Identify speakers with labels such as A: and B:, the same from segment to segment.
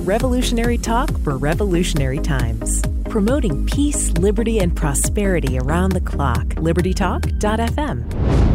A: Revolutionary talk for revolutionary times. Promoting peace, liberty, and prosperity around the clock. LibertyTalk.fm.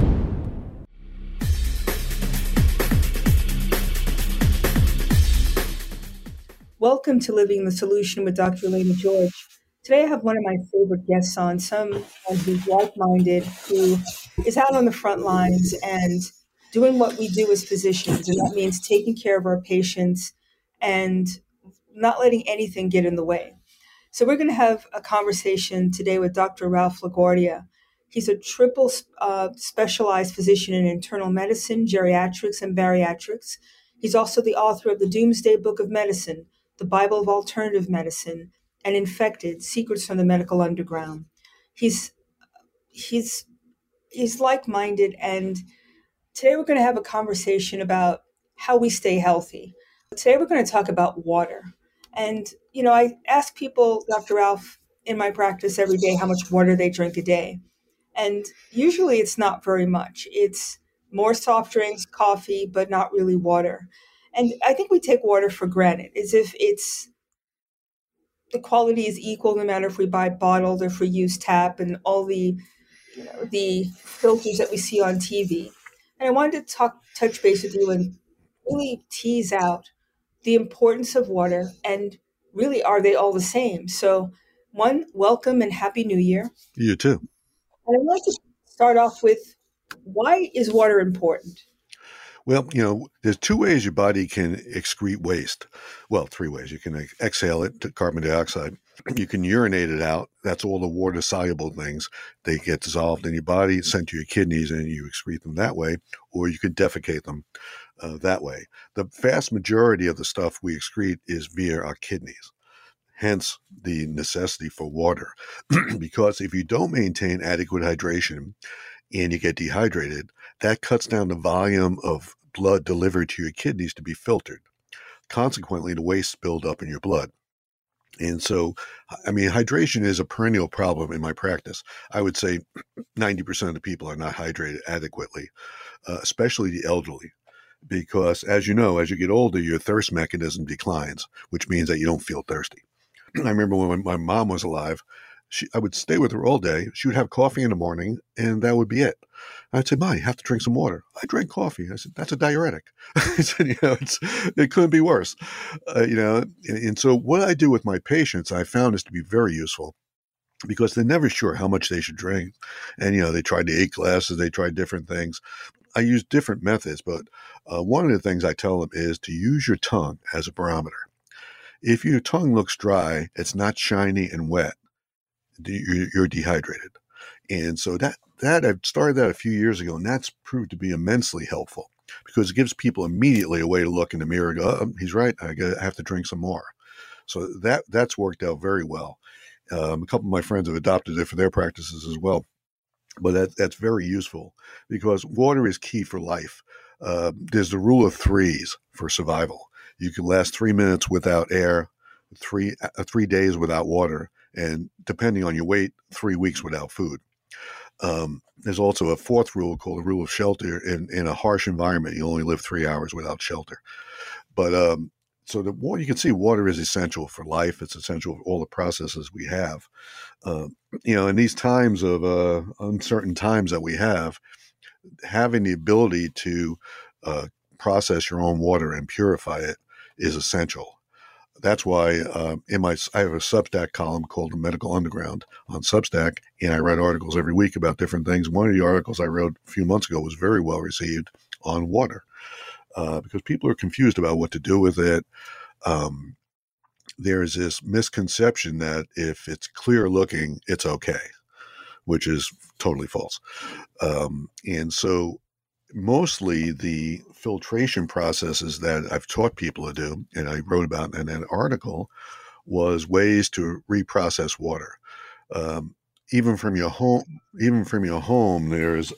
B: Welcome to Living the Solution with Dr. Elena George. Today I have one of my favorite guests on, someone who's like-minded, who is out on the front lines and doing what we do as physicians, and that means taking care of our patients and not letting anything get in the way. So we're going to have a conversation today with Dr. Ralph LaGuardia. He's a triple specialized physician in internal medicine, geriatrics, and bariatrics. He's also the author of the Doomsday Book of Medicine, the Bible of Alternative Medicine, and Infected: Secrets from the Medical Underground. He's like-minded, and today we're going to have a conversation about how we stay healthy. Today we're going to talk about water. And, I ask people, Dr. Ralph, in my practice every day how much water they drink a day. And usually it's not very much. It's more soft drinks, coffee, but not really water. And I think we take water for granted, as if the quality is equal no matter if we buy bottled or if we use tap and all the filters that we see on TV. And I wanted to touch base with you and really tease out the importance of water, and really, are they all the same? So, one, welcome and Happy New Year.
C: You too.
B: And I'd like to start off with, why is water important?
C: Well, there's two ways your body can excrete waste. Well, three ways. You can exhale it to carbon dioxide. You can urinate it out. That's all the water-soluble things. They get dissolved in your body, sent to your kidneys, and you excrete them that way. Or you can defecate them that way. The vast majority of the stuff we excrete is via our kidneys. Hence the necessity for water. Because if you don't maintain adequate hydration and you get dehydrated, that cuts down the volume of blood delivered to your kidneys to be filtered. Consequently, the waste build up in your blood. And so, hydration is a perennial problem in my practice. I would say 90% of the people are not hydrated adequately, especially the elderly. Because as you know, as you get older, your thirst mechanism declines, which means that you don't feel thirsty. I remember when my mom was alive, I would stay with her all day. She would have coffee in the morning, and that would be it. I'd say, "Ma, you have to drink some water." I drank coffee. I said, "That's a diuretic." I said, it couldn't be worse. And so what I do with my patients, I found this to be very useful, because they're never sure how much they should drink. And, they tried the 8 glasses. They tried different things. I use different methods, but one of the things I tell them is to use your tongue as a barometer. If your tongue looks dry, it's not shiny and wet, you're dehydrated. And so that I've started that a few years ago, and that's proved to be immensely helpful, because it gives people immediately a way to look in the mirror and go, "Oh, he's right, I have to drink some more." So that's worked out very well. A couple of my friends have adopted it for their practices as well. But that's very useful, because water is key for life. There's the rule of threes for survival. You can last 3 minutes without air, 3 days without water, and depending on your weight, 3 weeks without food. There's also a fourth rule called the rule of shelter. In a harsh environment, you only live 3 hours without shelter. But so the water, you can see water is essential for life. It's essential for all the processes we have. In these times of uncertain times that we have, having the ability to process your own water and purify it is essential. That's why I have a Substack column called The Medical Underground on Substack, and I write articles every week about different things. One of the articles I wrote a few months ago was very well received on water, because people are confused about what to do with it. There's this misconception that if it's clear looking, it's okay, which is totally false. And so mostly the filtration processes that I've taught people to do, and I wrote about in an article, was ways to reprocess water. Even from your home, there's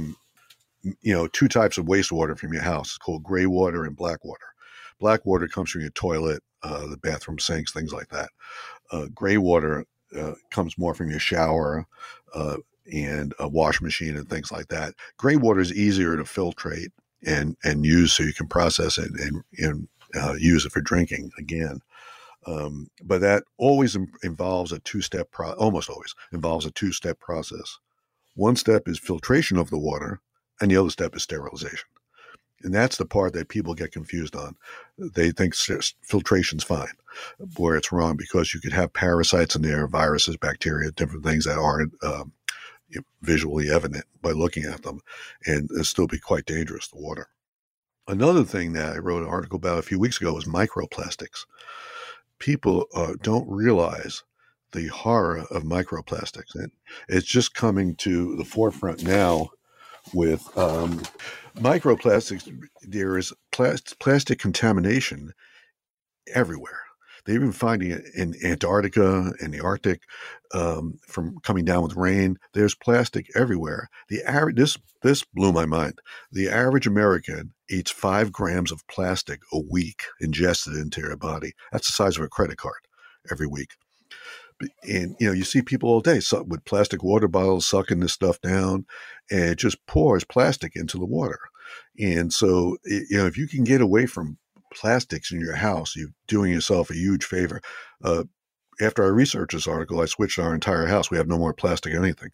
C: two types of wastewater from your house. It's called gray water and black water. Black water comes from your toilet, the bathroom sinks, things like that. Gray water comes more from your shower and a wash machine and things like that. Gray water is easier to filtrate and use, so you can process it use it for drinking again. But that always involves a two-step almost always involves a two-step process. One step is filtration of the water, and the other step is sterilization. And that's the part that people get confused on. They think filtration's fine, where it's wrong, because you could have parasites in there, viruses, bacteria, different things that aren't visually evident by looking at them, and it'll still be quite dangerous, the water. Another thing that I wrote an article about a few weeks ago was microplastics. People don't realize the horror of microplastics. And it's just coming to the forefront now with microplastics. There is plastic contamination everywhere. They're even finding it in Antarctica and the Arctic from coming down with rain. There's plastic everywhere. This blew my mind. The average American eats 5 grams of plastic a week ingested into their body. That's the size of a credit card every week. And, you see people all day with plastic water bottles sucking this stuff down, and it just pours plastic into the water. And so, if you can get away from plastics in your house, you're doing yourself a huge favor. After I researched this article, I switched our entire house. We have no more plastic anything.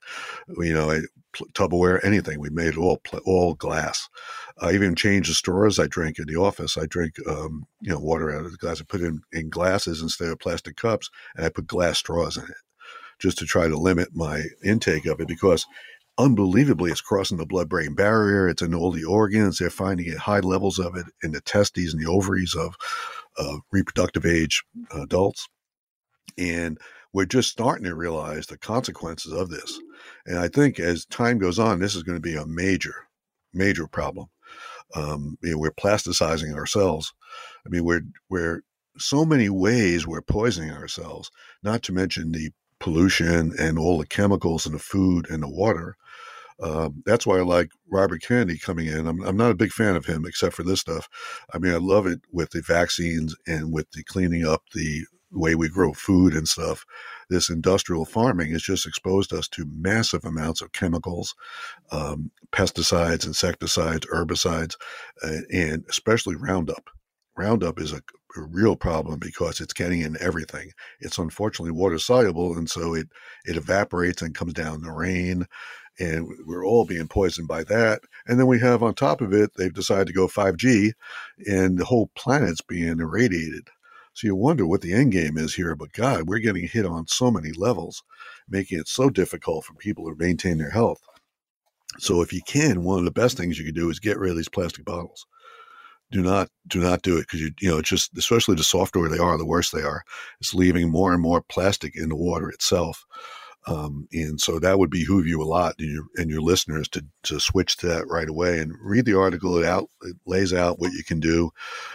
C: Tupperware, anything. We made it all glass. I even changed the straws I drink in the office. I drink, water out of the glass. I put it in glasses instead of plastic cups, and I put glass straws in it just to try to limit my intake of it, because unbelievably, it's crossing the blood-brain barrier. It's in all the organs. They're finding it high levels of it in the testes and the ovaries of reproductive age adults. And we're just starting to realize the consequences of this. And I think as time goes on, this is going to be a major, major problem. We're plasticizing ourselves. I mean, we're so many ways we're poisoning ourselves, not to mention the pollution and all the chemicals in the food and the water. That's why I like Robert Kennedy coming in. I'm not a big fan of him except for this stuff. I mean, I love it with the vaccines and with the cleaning up the way we grow food and stuff. This industrial farming has just exposed us to massive amounts of chemicals, pesticides, insecticides, herbicides, and especially Roundup. Roundup is a real problem because it's getting in everything. It's unfortunately water soluble, and so it evaporates and comes down in the rain, and we're all being poisoned by that. And then we have on top of it, they've decided to go 5G, and the whole planet's being irradiated. So you wonder what the end game is here. But God, we're getting hit on so many levels, making it so difficult for people to maintain their health. So if you can, one of the best things you can do is get rid of these plastic bottles. Do not do it, because it's just, especially the softer they are, the worse they are. It's leaving more and more plastic in the water itself. And so that would behoove you a lot and your listeners to switch to that right away and read the article. It lays out what you can do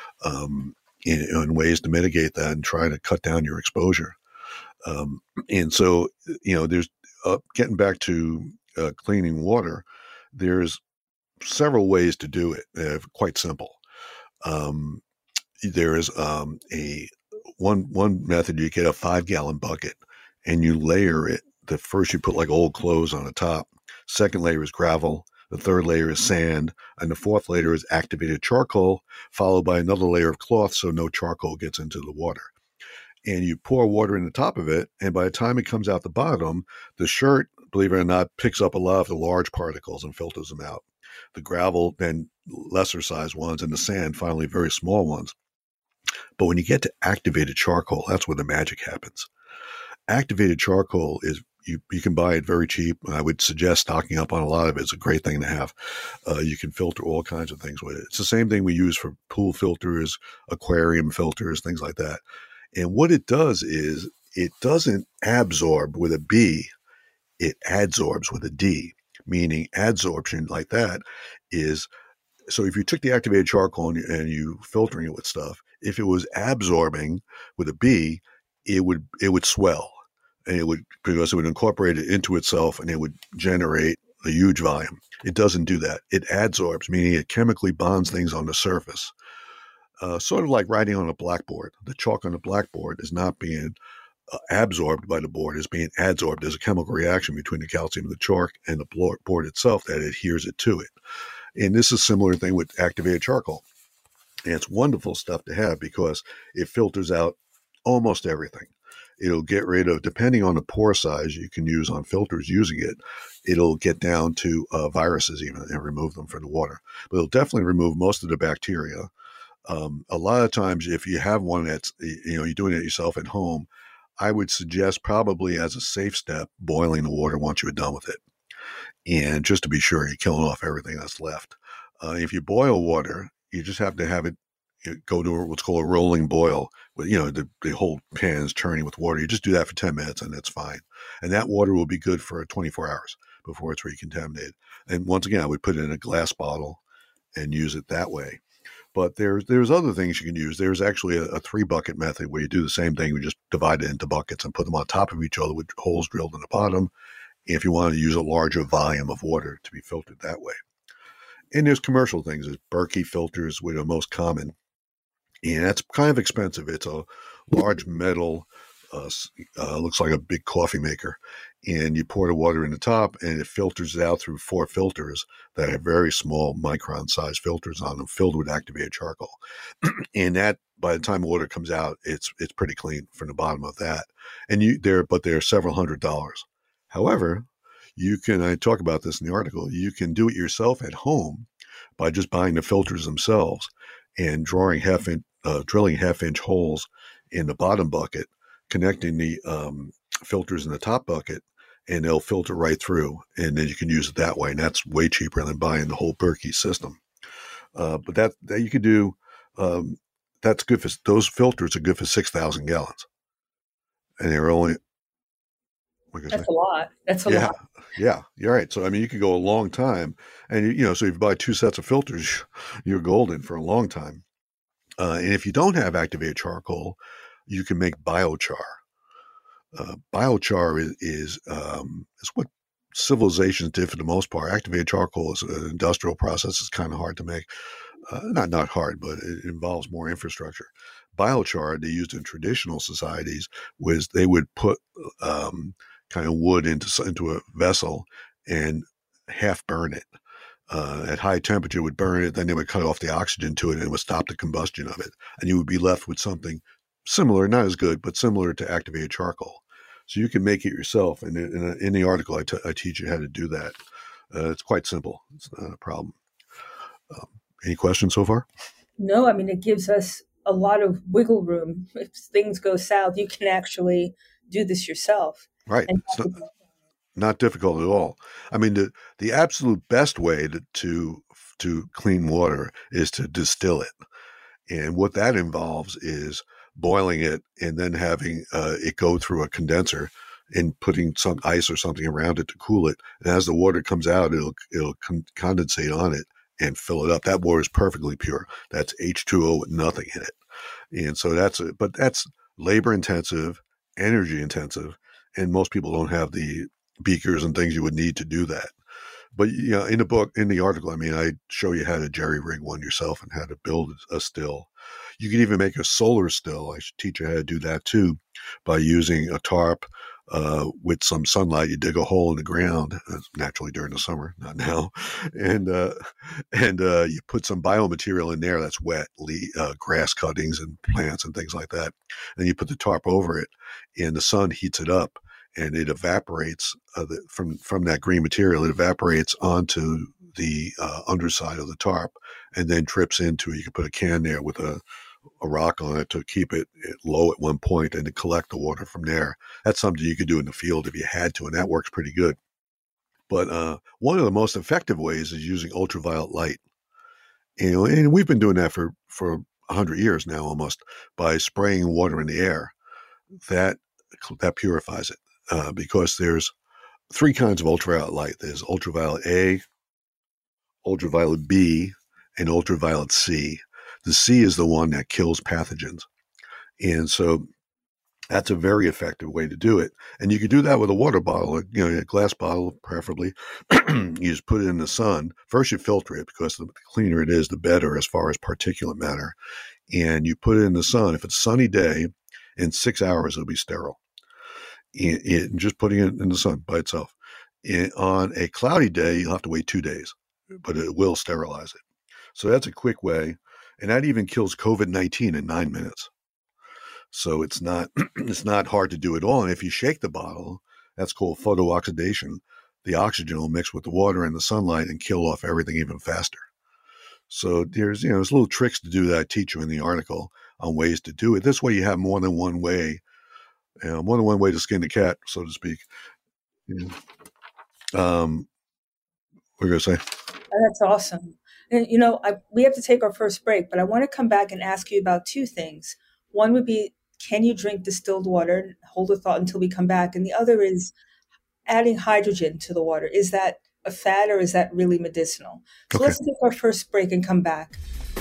C: in ways to mitigate that and try to cut down your exposure. And so, there's getting back to cleaning water, there's several ways to do it. Quite simple. There is one method. You get a 5-gallon bucket and you layer it. The first you put like old clothes on the top. Second layer is gravel. The third layer is sand, and the fourth layer is activated charcoal, followed by another layer of cloth so no charcoal gets into the water. And you pour water in the top of it, and by the time it comes out the bottom, the shirt, believe it or not, picks up a lot of the large particles and filters them out. The gravel, then lesser sized ones, and the sand, finally very small ones. But when you get to activated charcoal, that's where the magic happens. Activated charcoal is, you can buy it very cheap. I would suggest stocking up on a lot of it. It's a great thing to have. You can filter all kinds of things with it. It's the same thing we use for pool filters, aquarium filters, things like that. And what it does is it doesn't absorb with a B, it adsorbs with a D, meaning adsorption like that is, so if you took the activated charcoal and you filtering it with stuff, if it was absorbing with a B, it would swell. And because it would incorporate it into itself and it would generate a huge volume. It doesn't do that. It adsorbs, meaning it chemically bonds things on the surface. Sort of like writing on a blackboard. The chalk on the blackboard is not being absorbed by the board, it's being adsorbed. There's a chemical reaction between the calcium of the chalk and the board itself that adheres it to it. And this is a similar thing with activated charcoal. And it's wonderful stuff to have because it filters out almost everything. It'll get rid of, depending on the pore size you can use on filters using it, it'll get down to viruses even and remove them from the water. But it'll definitely remove most of the bacteria. A lot of times, if you have one that's, you're doing it yourself at home, I would suggest probably as a safe step, boiling the water once you're done with it. And just to be sure, you're killing off everything that's left. If you boil water, you just have to have it go to what's called a rolling boil. With the whole pan is churning with water. You just do that for 10 minutes and it's fine. And that water will be good for 24 hours before it's recontaminated. And once again, I would put it in a glass bottle and use it that way. But there's other things you can use. There's actually a 3-bucket method where you do the same thing. We just divide it into buckets and put them on top of each other with holes drilled in the bottom. If you want to use a larger volume of water to be filtered that way. And there's commercial things. There's Berkey filters, which are most common. And that's kind of expensive. It's a large metal, looks like a big coffee maker. And you pour the water in the top and it filters it out through 4 filters that have very small micron-sized filters on them filled with activated charcoal. And that, by the time water comes out, it's pretty clean from the bottom of that. And they're several $100s. However, I talk about this in the article, you can do it yourself at home by just buying the filters themselves and drilling half-inch holes in the bottom bucket, connecting the filters in the top bucket, and they'll filter right through. And then you can use it that way. And that's way cheaper than buying the whole Berkey system. But that you could do, that's good for, those filters are good for 6,000 gallons. And they're only...
B: That's a lot. That's a lot.
C: Yeah, you're right. So, you could go a long time. And, so if you buy 2 sets of filters, you're golden for a long time. And if you don't have activated charcoal, you can make biochar. Biochar is what civilizations did for the most part. Activated charcoal is an industrial process. It's kind of hard to make. Not hard, but it involves more infrastructure. Biochar they used in traditional societies was they would put kind of wood into a vessel and half burn it. At high temperature would burn it, then they would cut off the oxygen to it and it would stop the combustion of it. And you would be left with something similar, not as good, but similar to activated charcoal. So you can make it yourself. And in the article, I teach you how to do that. It's quite simple. It's not a problem. Any questions so far?
B: No, it gives us a lot of wiggle room. If things go south, you can actually do this yourself.
C: Right. It's not difficult at all. The absolute best way to clean water is to distill it. And what that involves is boiling it and then having it go through a condenser and putting some ice or something around it to cool it. And as the water comes out, it'll condensate on it and fill it up. That water is perfectly pure. That's H2O with nothing in it. And so but that's labor intensive, energy intensive, and most people don't have the beakers and things you would need to do that. But in the article, I show you how to jerry rig one yourself and how to build a still. You can even make a solar still. I should teach you how to do that too, by using a tarp with some sunlight. You dig a hole in the ground, naturally during the summer, not now, and you put some biomaterial in there that's wet, grass cuttings and plants and things like that. And you put the tarp over it, and the sun heats it up. And it evaporates from that green material. It evaporates onto the underside of the tarp, and then drips into it. You can put a can there with a rock on it to keep it low at one point, and to collect the water from there. That's something you could do in the field if you had to, and that works pretty good. But one of the most effective ways is using ultraviolet light. And we've been doing that for 100 years now, almost, by spraying water in the air. That purifies it. Because there's 3 kinds of ultraviolet light. There's ultraviolet A, ultraviolet B, and ultraviolet C. The C is the one that kills pathogens. And so that's a very effective way to do it. And you can do that with a water bottle, a glass bottle, preferably. You just put it in the sun. First, you filter it, because the cleaner it is, the better as far as particulate matter. And you put it in the sun. If it's a sunny day, in 6 hours, it'll be sterile. Just putting it in the sun by itself. On a cloudy day, you'll have to wait 2 days, but it will sterilize it. So that's a quick way. And that even kills COVID-19 in 9 minutes. So it's not it's not hard to do at all. And if you shake the bottle, that's called photooxidation. The oxygen will mix with the water and the sunlight and kill off everything even faster. So there's little tricks to do that I teach you in the article on ways to do it. This way you have more than one way to skin the cat, so to speak. What are you going to say?
B: That's awesome. And, we have to take our first break, but I want to come back and ask you about two things. One would be, can you drink distilled water? Hold a thought until we come back. And the other is adding hydrogen to the water. Is that a fad or is that really medicinal? So
C: Okay.
B: Let's take our first break and come back.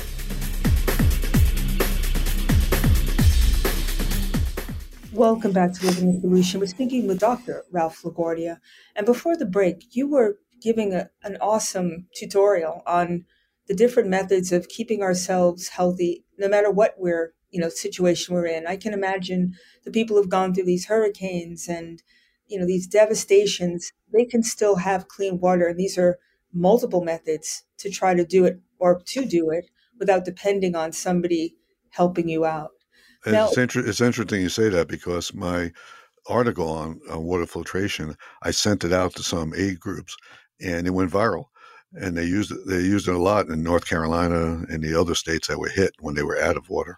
B: Welcome back to Living the Solution. We're speaking with Dr. Ralph LaGuardia. And before the break, you were giving an awesome tutorial on the different methods of keeping ourselves healthy, no matter what situation we're in. I can imagine the people who've gone through these hurricanes and, these devastations, they can still have clean water. And these are multiple methods to try to do it or to do it without depending on somebody helping you out. Now,
C: It's interesting you say that, because my article on water filtration, I sent it out to some aid groups and it went viral. And they used it a lot in North Carolina and the other states that were hit when they were out of water.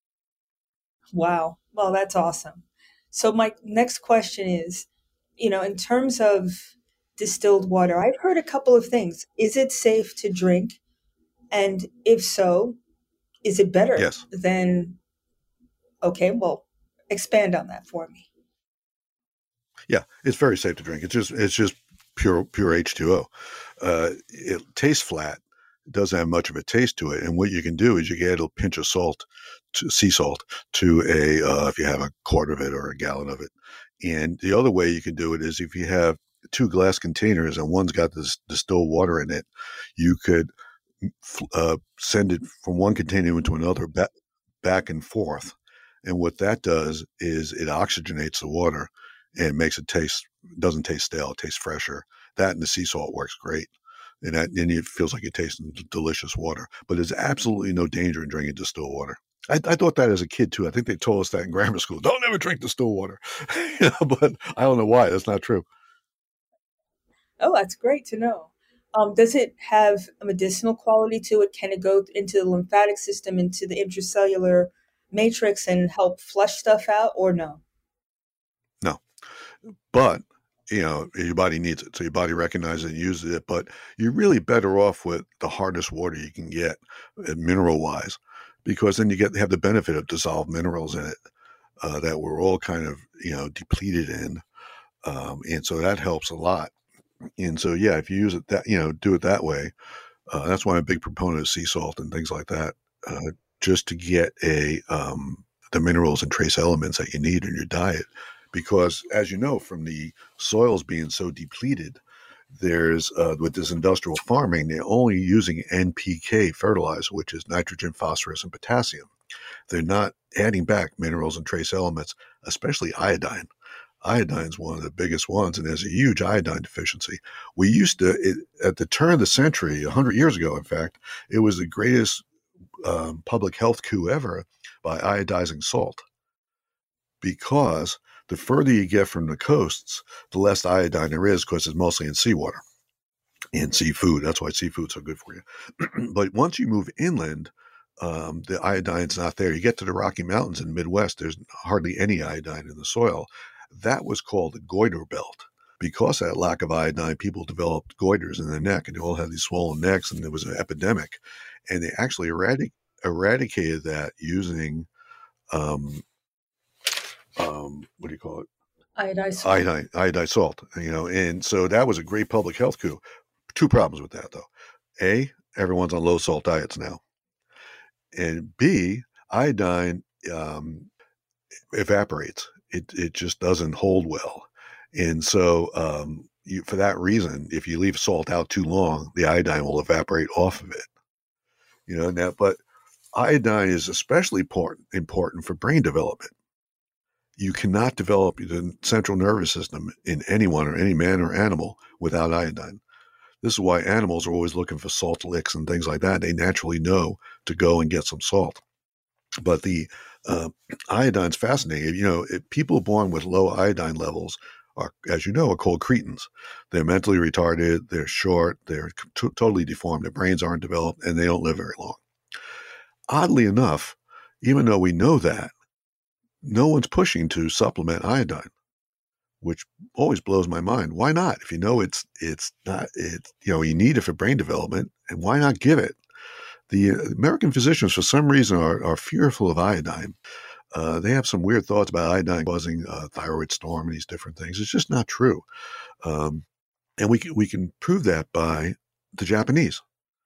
B: Wow. Well, that's awesome. So my next question is, in terms of distilled water, I've heard a couple of things. Is it safe to drink? And if so, is it better
C: Yes.
B: than... Okay, well, expand on that for me.
C: Yeah, it's very safe to drink. It's just pure H2O. It tastes flat. It doesn't have much of a taste to it. And what you can do is you can add a pinch of salt, sea salt, to if you have a quart of it or a gallon of it. And the other way you can do it is if you have 2 glass containers and one's got this distilled water in it, you could send it from one container into another back and forth. And what that does is it oxygenates the water and makes it doesn't taste stale. It tastes fresher. That and the sea salt works great. And it feels like you're tasting delicious water. But there's absolutely no danger in drinking distilled water. I thought that as a kid, too. I think they told us that in grammar school. Don't ever drink distilled water. But I don't know why. That's not true.
B: Oh, that's great to know. Does it have a medicinal quality to it? Can it go into the lymphatic system, into the intracellular matrix and help flush stuff out, or no?
C: No. But, your body needs it. So your body recognizes it and uses it. But you're really better off with the hardest water you can get, mineral-wise, because then you have the benefit of dissolved minerals in it that we're all kind of, depleted in. And so that helps a lot. And so, yeah, if you use it do it that way, that's why I'm a big proponent of sea salt and things like that, just to get the minerals and trace elements that you need in your diet. Because, as you know, from the soils being so depleted, there's with this industrial farming, they're only using NPK fertilizer, which is nitrogen, phosphorus, and potassium. They're not adding back minerals and trace elements, especially iodine. Iodine is one of the biggest ones, and there's a huge iodine deficiency. We used to, at the turn of the century, 100 years ago, in fact, it was the greatest public health coup ever by iodizing salt. Because the further you get from the coasts, the less iodine there is, because it's mostly in seawater and seafood. That's why seafood's so good for you. But once you move inland, the iodine's not there. You get to the Rocky Mountains in the Midwest, there's hardly any iodine in the soil. That was called the goiter belt. Because of that lack of iodine, people developed goiters in their neck, and they all had these swollen necks, and there was an epidemic. And they actually eradicated that using what do you call it?
B: Iodized salt.
C: Iodized salt, and so that was a great public health coup. 2 problems with that, though. A, everyone's on low salt diets now. And B, iodine evaporates. It just doesn't hold well. And so for that reason, if you leave salt out too long, the iodine will evaporate off of it. But iodine is especially important for brain development. You cannot develop the central nervous system in anyone or any man or animal without iodine. This is why animals are always looking for salt licks and things like that. They naturally know to go and get some salt. But the iodine's fascinating. People born with low iodine levels are, as you know, are called cretins. They're mentally retarded, they're short, they're totally deformed, their brains aren't developed, and they don't live very long. Oddly enough, even though we know that, no one's pushing to supplement iodine, which always blows my mind. Why not? If you know it's not, you need it for brain development, and why not give it? The American physicians, for some reason, are fearful of iodine. They have some weird thoughts about iodine causing thyroid storm and these different things. It's just not true. And we can prove that by the Japanese.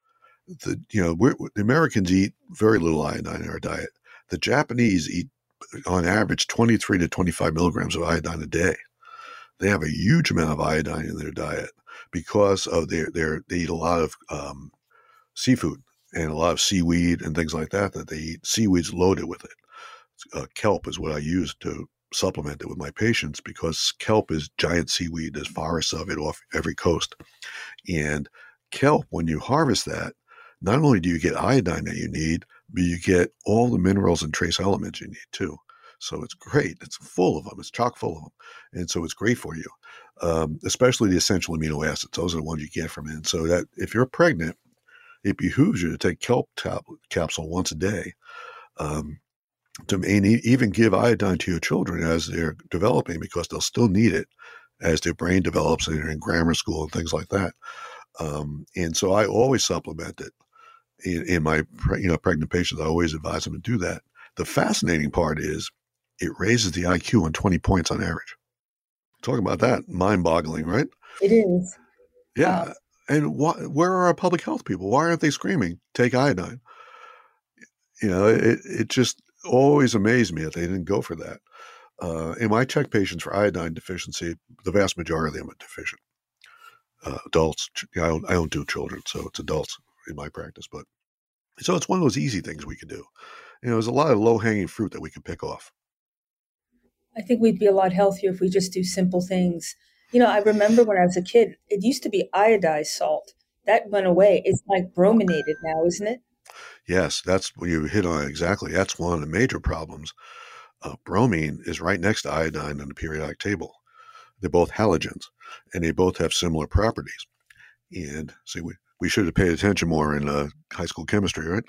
C: The Americans eat very little iodine in our diet. The Japanese eat, on average, 23 to 25 milligrams of iodine a day. They have a huge amount of iodine in their diet because of they eat a lot of seafood and a lot of seaweed and things like that they eat. Seaweed's loaded with it. Kelp is what I use to supplement it with my patients, because kelp is giant seaweed. There's forests of it off every coast. And kelp, when you harvest that, not only do you get iodine that you need, but you get all the minerals and trace elements you need too. So it's great. It's full of them. It's chock full of them. And so it's great for you, especially the essential amino acids. Those are the ones you get from it. And so that if you're pregnant, it behooves you to take kelp capsule once a day, to even give iodine to your children as they're developing, because they'll still need it as their brain develops and they're in grammar school and things like that. And so I always supplement it in my pregnant patients. I always advise them to do that. The fascinating part is it raises the IQ on 20 points on average. Talking about that, mind-boggling, right?
B: It is.
C: Yeah. And where are our public health people? Why aren't they screaming, take iodine? It just always amazed me that they didn't go for that. And when I check patients for iodine deficiency, the vast majority of them are deficient. Adults, I don't do children, so it's adults in my practice. But so it's one of those easy things we can do. There's a lot of low-hanging fruit that we can pick off.
B: I think we'd be a lot healthier if we just do simple things. I remember when I was a kid, it used to be iodized salt. That went away. It's like brominated now, isn't it?
C: Yes, that's what you hit on exactly. That's one of the major problems. Bromine is right next to iodine on the periodic table. They're both halogens, and they both have similar properties. And see, we should have paid attention more in high school chemistry, right?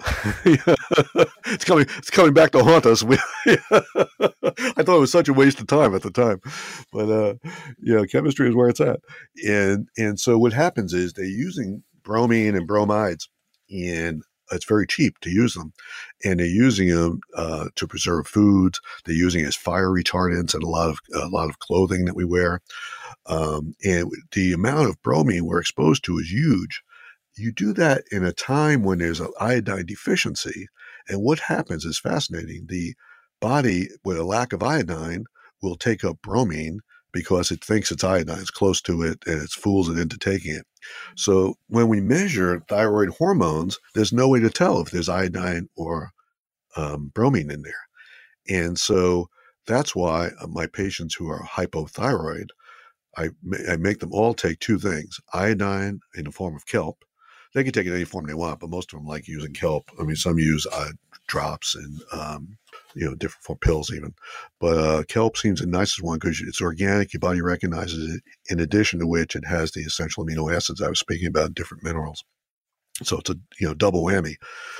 C: It's coming back to haunt us. I thought it was such a waste of time at the time, but chemistry is where it's at. And so what happens is they're using bromine and bromides, and it's very cheap to use them, and they're using them to preserve foods. They're using it as fire retardants in a lot of clothing that we wear. And the amount of bromine we're exposed to is huge. You do that in a time when there's an iodine deficiency, and what happens is fascinating. The body, with a lack of iodine, will take up bromine because it thinks it's iodine. It's close to it, and it fools it into taking it. So when we measure thyroid hormones, there's no way to tell if there's iodine or bromine in there. And so that's why my patients who are hypothyroid, I make them all take two things: iodine in the form of kelp. They can take it in any form they want, but most of them like using kelp. I mean, some use drops and different form pills even. But kelp seems the nicest one because it's organic. Your body recognizes it. In addition to which, it has the essential amino acids I was speaking about, different minerals. So it's a double whammy.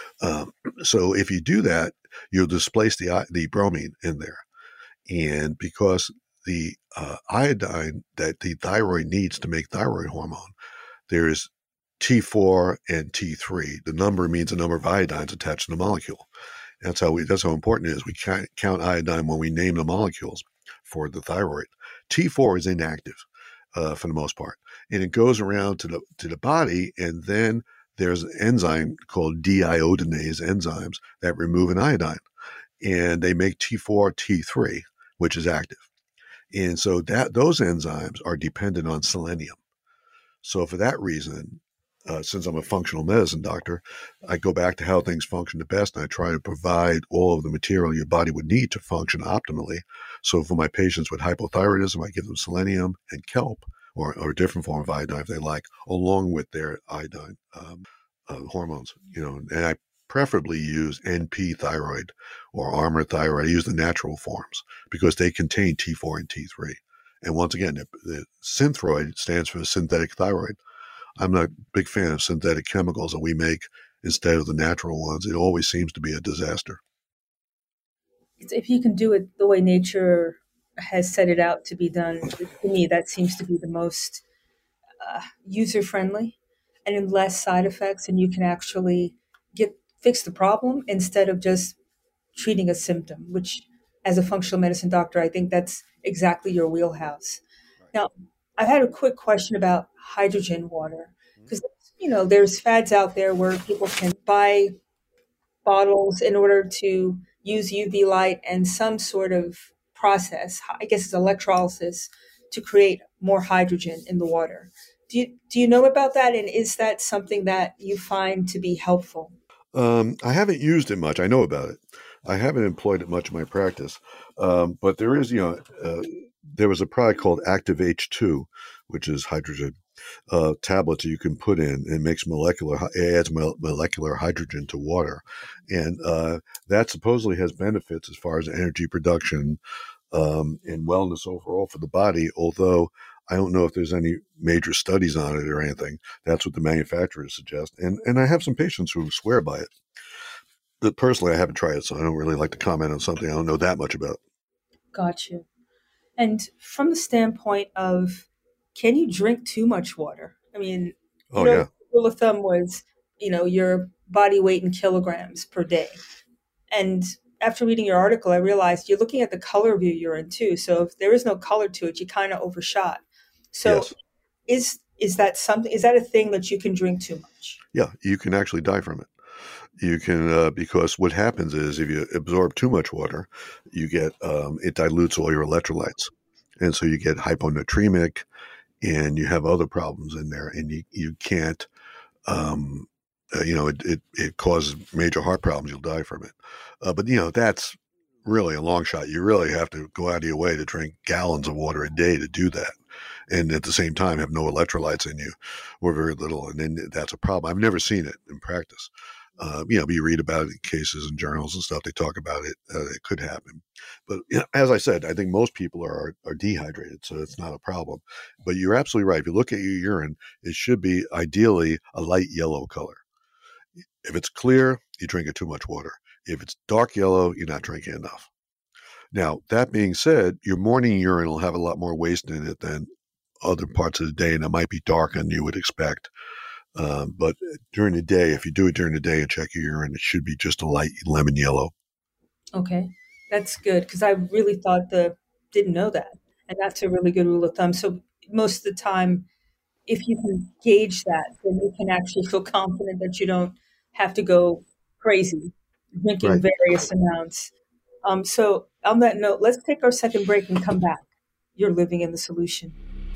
C: So if you do that, you'll displace the bromine in there, and because the iodine that the thyroid needs to make thyroid hormone, there is T4 and T3. The number means the number of iodines attached to the molecule. That's how important it is. We can't count iodine when we name the molecules for the thyroid. T4 is inactive for the most part, and it goes around to the body, and then there's an enzyme called deiodinase enzymes that remove an iodine, and they make T4, T3, which is active. And so those enzymes are dependent on selenium. So for that reason, since I'm a functional medicine doctor, I go back to how things function the best, and I try to provide all of the material your body would need to function optimally. So for my patients with hypothyroidism, I give them selenium and kelp, or a different form of iodine if they like, along with their iodine hormones. And I preferably use NP thyroid or Armour thyroid. I use the natural forms because they contain T4 and T3. And once again, the Synthroid stands for synthetic thyroid. I'm not a big fan of synthetic chemicals that we make instead of the natural ones. It always seems to be a disaster.
B: If you can do it the way nature has set it out to be done, to me, that seems to be the most user-friendly and in less side effects, and you can actually fix the problem instead of just treating a symptom, which as a functional medicine doctor, I think that's exactly your wheelhouse. Now, I had a quick question about hydrogen water, because there's fads out there where people can buy bottles in order to use UV light and some sort of process, I guess it's electrolysis, to create more hydrogen in the water. Do you know about that? And is that something that you find to be helpful?
C: I haven't used it much. I know about it. I haven't employed it much in my practice. But there is, there was a product called Active H2, which is hydrogen tablets you can put in. It adds molecular hydrogen to water. And that supposedly has benefits as far as energy production and wellness overall for the body, although I don't know if there's any major studies on it or anything. That's what the manufacturers suggest. And I have some patients who swear by it. But personally, I haven't tried it, so I don't really like to comment on something I don't know that much about.
B: Got you. And from the standpoint of, can you drink too much water? I mean,
C: yeah.
B: rule of thumb was, your body weight in kilograms per day. And after reading your article, I realized you're looking at the color of your urine too. So if there is no color to it, you kind of overshot. So
C: yes.
B: Is that a thing that you can drink too much?
C: Yeah, you can actually die from it. You can, because what happens is if you absorb too much water, you get, it dilutes all your electrolytes. And so you get hyponatremic and you have other problems in there, and you can't, it causes major heart problems. You'll die from it. But that's really a long shot. You really have to go out of your way to drink gallons of water a day to do that. And at the same time, have no electrolytes in you or very little. And then that's a problem. I've never seen it in practice. You read about it in cases and journals and stuff. They talk about it. It could happen. But as I said, I think most people are dehydrated, so it's not a problem. But you're absolutely right. If you look at your urine, it should be ideally a light yellow color. If it's clear, you're drinking too much water. If it's dark yellow, you're not drinking enough. Now, that being said, your morning urine will have a lot more waste in it than other parts of the day, and it might be darker than you would expect. But during the day, if you do it during the day and check your urine, it should be just a light lemon yellow.
B: Okay, that's good, because I really didn't know that. And that's a really good rule of thumb. So most of the time, if you can gauge that, then you can actually feel confident that you don't have to go crazy drinking various amounts. So on that note, let's take our second break and come back. You're living in the solution.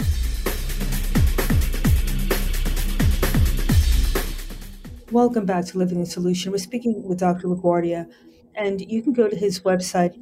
B: Welcome back to Living the Solution. We're speaking with Dr. LaGuardia, and you can go to his website,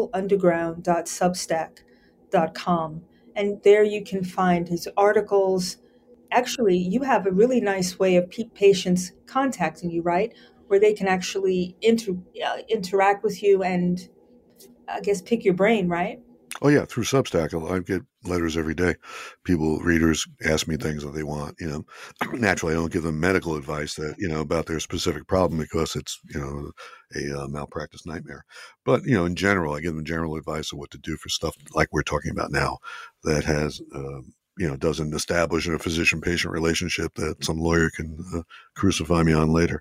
B: medicalunderground.substack.com, and there you can find his articles. Actually, you have a really nice way of patients contacting you, right? Where they can actually interact with you and, I guess, pick your brain, right?
C: Oh, yeah, through Substack. I get letters every day. Readers ask me things that they want. Naturally, I don't give them medical advice about their specific problem because it's, a malpractice nightmare. But, in general, I give them general advice of what to do for stuff like we're talking about now that has, doesn't establish a physician-patient relationship that some lawyer can crucify me on later.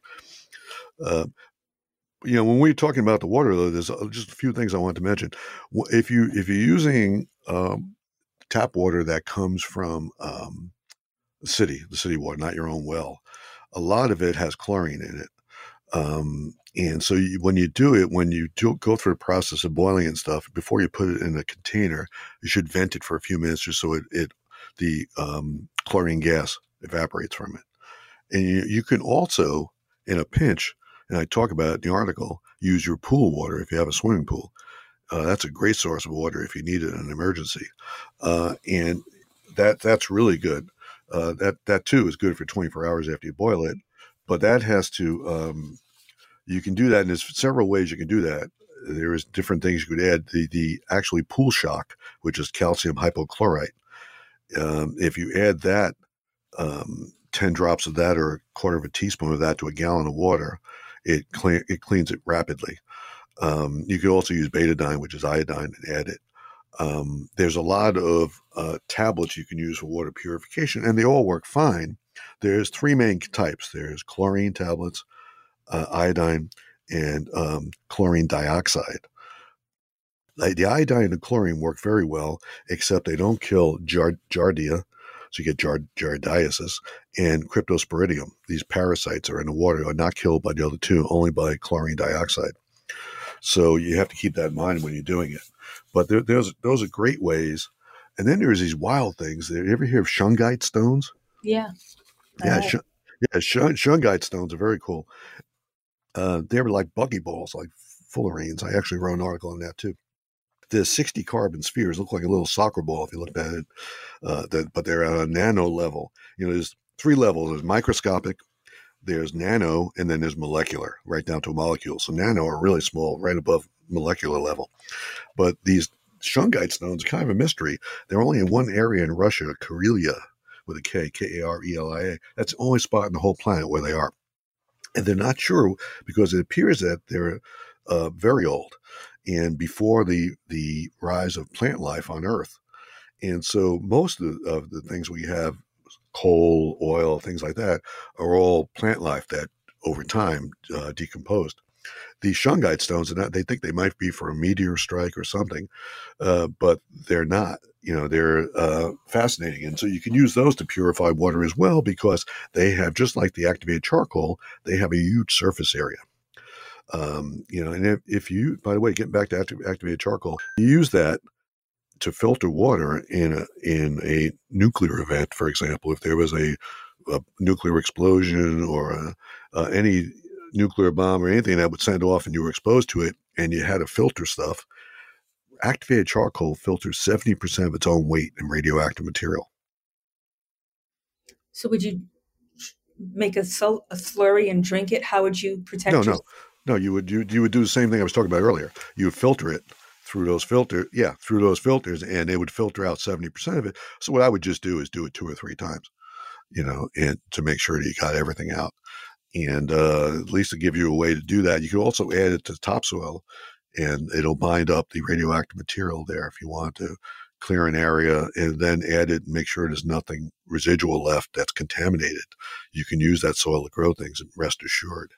C: When we're talking about the water, though, there's just a few things I want to mention. If you're using tap water that comes from the city water, not your own well, a lot of it has chlorine in it. And so when you go through the process of boiling and stuff, before you put it in a container, you should vent it for a few minutes just so the chlorine gas evaporates from it. And you can also, in a pinch, and I talk about it in the article, use your pool water if you have a swimming pool. That's a great source of water if you need it in an emergency. And that's really good. That too is good for 24 hours after you boil it, but that has to you can do that, and there's several ways you can do that. There is different things you could add. The actually pool shock, which is calcium hypochlorite. If you add that 10 drops of that or a quarter of a teaspoon of that to a gallon of water, it cleans it rapidly. You could also use betadine, which is iodine, and add it. There's a lot of tablets you can use for water purification, and they all work fine. There's three main types. There's chlorine tablets, iodine, and chlorine dioxide. The iodine and the chlorine work very well, except they don't kill giardia, so you get giardiasis, and cryptosporidium. These parasites are in the water, are not killed by the other two, only by chlorine dioxide. So you have to keep that in mind when you're doing it. But those are great ways. And then there's these wild things. You ever hear of shungite stones?
B: Yeah.
C: Shungite stones are very cool. They were like buckyballs, like fullerenes. I actually wrote an article on that too. There's 60 carbon spheres, look like a little soccer ball if you looked at it, but they're at a nano level. There's three levels. There's microscopic, there's nano, and then there's molecular, right down to a molecule. So nano are really small, right above molecular level. But these shungite stones are kind of a mystery. They're only in one area in Russia, Karelia, with a K, Karelia. That's the only spot in the whole planet where they are. And they're not sure because it appears that they're very old and before the rise of plant life on Earth. And so most of the things we have, coal, oil, things like that, are all plant life that over time decomposed. These shungite stones, they think they might be for a meteor strike or something, but they're not. They're fascinating. And so you can use those to purify water as well because they have, just like the activated charcoal, they have a huge surface area. And if you, by the way, getting back to activated charcoal, you use that to filter water in a nuclear event, for example, if there was a nuclear explosion or any nuclear bomb or anything that would send off and you were exposed to it and you had to filter stuff, activated charcoal filters 70% of its own weight in radioactive material.
B: So would you make a slurry and drink it? How would you protect yourself?
C: No, you would do the same thing I was talking about earlier. You would filter it through those filters, and it would filter out 70% of it. So what I would just do is do it 2 or 3 times, and to make sure that you got everything out. And at least to give you a way to do that. You could also add it to topsoil, and it'll bind up the radioactive material there if you want to clear an area, and then add it and make sure there's nothing residual left that's contaminated. You can use that soil to grow things and rest assured.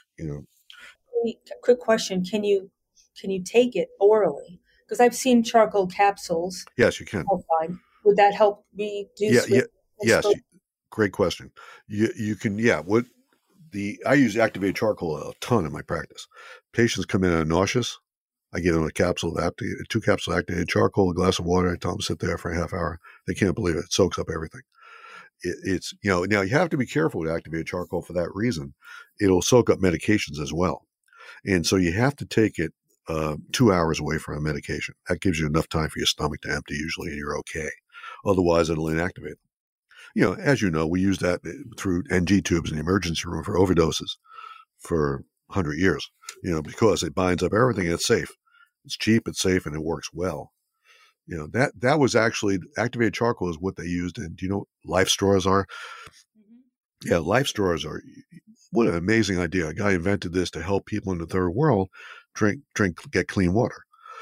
B: Quick question. Can you take it orally? Because I've seen charcoal capsules.
C: Yes, you can.
B: Would that help reduce?
C: Yes. Great question. You can. Yeah. I use activated charcoal a ton in my practice. Patients come in and nauseous. I give them a capsule of 2 capsules of activated charcoal, a glass of water. I tell them to sit there for a half hour. They can't believe it. It soaks up everything. It's now you have to be careful with activated charcoal for that reason. It'll soak up medications as well. And so you have to take it 2 hours away from a medication. That gives you enough time for your stomach to empty usually, and you're okay. Otherwise, it'll inactivate them. As you know, we use that through NG tubes in the emergency room for overdoses for 100 years, because it binds up everything and it's safe. It's cheap, it's safe, and it works well. That was actually, activated charcoal is what they used in, do you know what life straws are? Mm-hmm. Yeah, life straws are, what an amazing idea. A guy invented this to help people in the third world get clean water.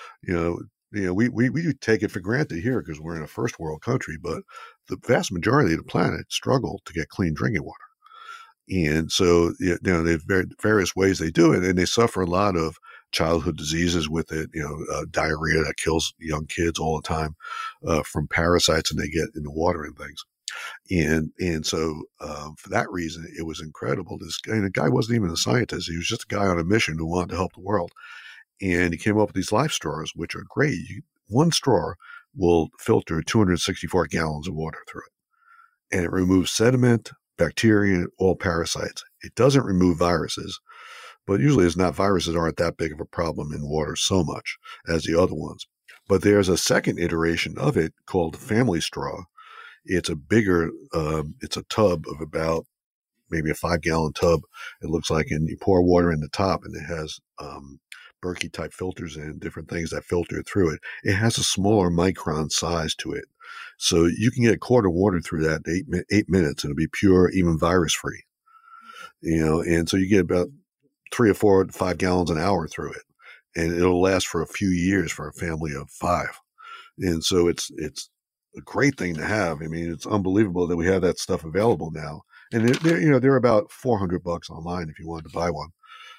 C: We take it for granted here because we're in a first world country, but the vast majority of the planet struggle to get clean drinking water. And so, there's various ways they do it, and they suffer a lot of childhood diseases with it, diarrhea that kills young kids all the time from parasites and they get in the water and things. And so for that reason, it was incredible. The guy wasn't even a scientist. He was just a guy on a mission who wanted to help the world. And he came up with these life straws, which are great. One straw will filter 264 gallons of water through it. And it removes sediment, bacteria, all parasites. It doesn't remove viruses. But usually viruses aren't that big of a problem in water so much as the other ones. But there's a second iteration of it called family straw. It's a bigger, it's a tub of about maybe a 5-gallon tub. It looks like, and you pour water in the top, and it has Berkey type filters and different things that filter through it. It has a smaller micron size to it. So you can get a quart of water through that in 8 minutes, and it'll be pure, even virus free. And so you get about 3 or 4 to 5 gallons an hour through it, and it'll last for a few years for a family of 5. And so it's a great thing to have. I mean, it's unbelievable that we have that stuff available now. And they're about $400 online if you wanted to buy one.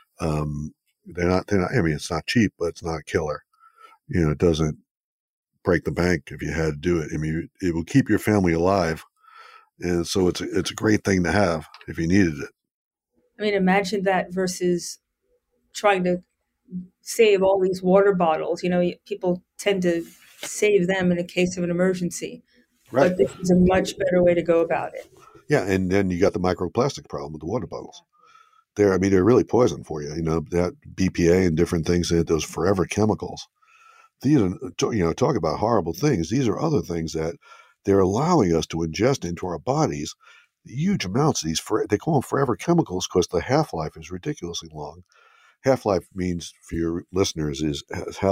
C: They're not, I mean, it's not cheap, but it's not a killer. It doesn't break the bank if you had to do it. I mean, it will keep your family alive. And so it's a great thing to have if you needed it.
B: I mean, imagine that versus trying to save all these water bottles. People tend to save them in a case of an emergency.
C: Right.
B: But this is a much better way to go about it.
C: Yeah, and then you got the microplastic problem with the water bottles. They're really poison for you. That BPA and different things, those forever chemicals. These are, talk about horrible things. These are other things that they're allowing us to ingest into our bodies. Huge amounts of these, they call them forever chemicals because the half-life is ridiculously long. Half-life means, for your listeners, is how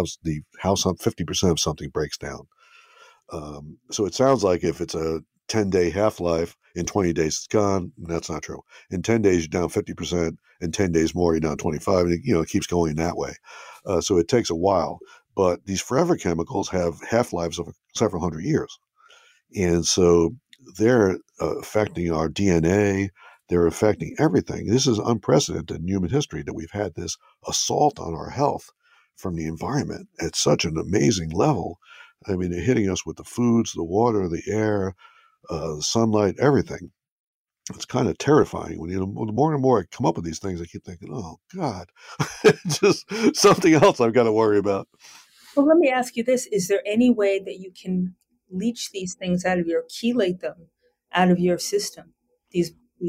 C: 50% of something breaks down. So it sounds like if it's a 10-day half-life, in 20 days it's gone. That's not true. In 10 days you're down 50%. In 10 days more you're down 25. And it keeps going that way. So it takes a while. But these forever chemicals have half-lives of several hundred years, and so they're affecting our DNA. They're affecting everything. This is unprecedented in human history that we've had this assault on our health from the environment at such an amazing level. I mean, they're hitting us with the foods, the water, the air, the sunlight, everything. It's kind of terrifying when the more and more I come up with these things, I keep thinking, oh God, just something else I've got to worry about.
B: Well, let me ask you this. Is there any way that you can leach these things out of chelate them out of your system, these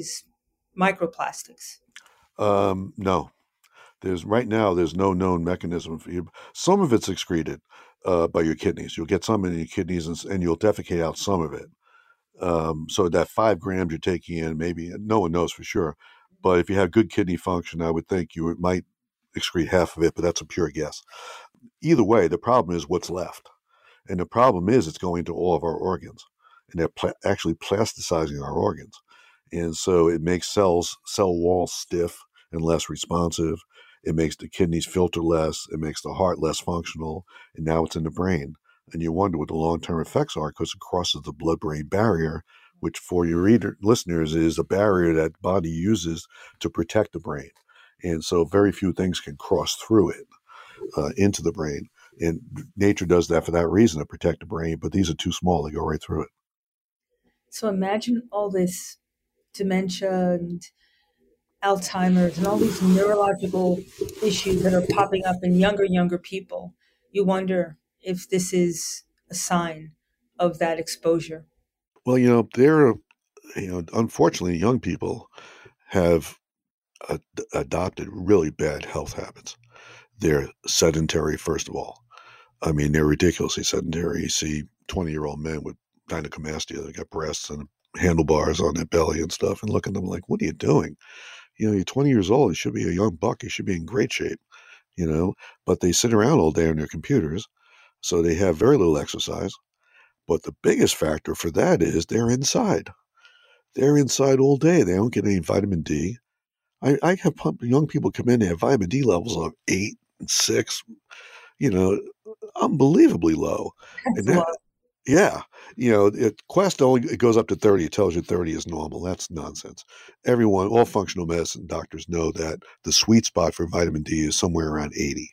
B: microplastics?
C: No. Right now, there's no known mechanism for you. Some of it's excreted by your kidneys. You'll get some in your kidneys and you'll defecate out some of it. So that 5 grams you're taking in, maybe no one knows for sure. But if you have good kidney function, I would think you might excrete half of it, but that's a pure guess. Either way, the problem is what's left. And the problem is it's going to all of our organs. And they're actually plasticizing our organs. And so it makes cell walls stiff and less responsive. It makes the kidneys filter less. It makes the heart less functional. And now it's in the brain. And you wonder what the long-term effects are because it crosses the blood-brain barrier, which for your listeners is a barrier that the body uses to protect the brain. And so very few things can cross through it into the brain. And nature does that for that reason, to protect the brain. But these are too small. They go right through it.
B: So imagine all this dementia and Alzheimer's and all these neurological issues that are popping up in younger people. You wonder if this is a sign of that exposure.
C: Well, unfortunately, young people have adopted really bad health habits. They're sedentary, first of all. I mean, they're ridiculously sedentary. You see 20-year-old men with gynecomastia. They got breasts and handlebars on their belly and stuff, and look at them like, what are you doing? You're 20 years old. You should be a young buck. You should be in great shape, But they sit around all day on their computers, so they have very little exercise. But the biggest factor for that is they're inside. They're inside all day. They don't get any vitamin D. I have young people come in, they have vitamin D levels of 8 and 6, unbelievably low.
B: That's low.
C: Yeah. Quest it goes up to 30. It tells you 30 is normal. That's nonsense. All functional medicine doctors know that the sweet spot for vitamin D is somewhere around 80.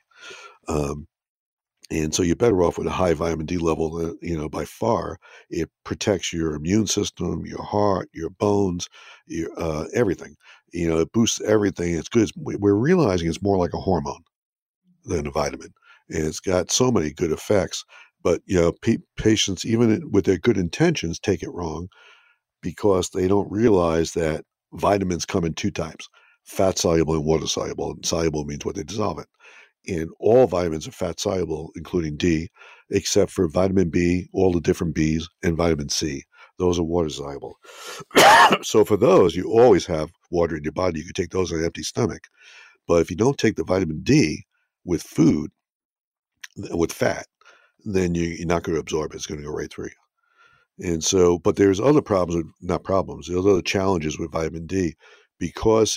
C: And so you're better off with a high vitamin D level, by far. It protects your immune system, your heart, your bones, your everything. It boosts everything. It's good. We're realizing it's more like a hormone than a vitamin. And it's got so many good effects. But, patients, even with their good intentions, take it wrong because they don't realize that vitamins come in 2 types, fat soluble and water soluble. And soluble means what they dissolve it. And all vitamins are fat soluble, including D, except for vitamin B, all the different Bs, and vitamin C. Those are water soluble. So for those, you always have water in your body. You can take those on an empty stomach. But if you don't take the vitamin D with food, with fat, then you're not going to absorb it. It's going to go right through you. And so, but there's other problems, not problems, there's other challenges with vitamin D because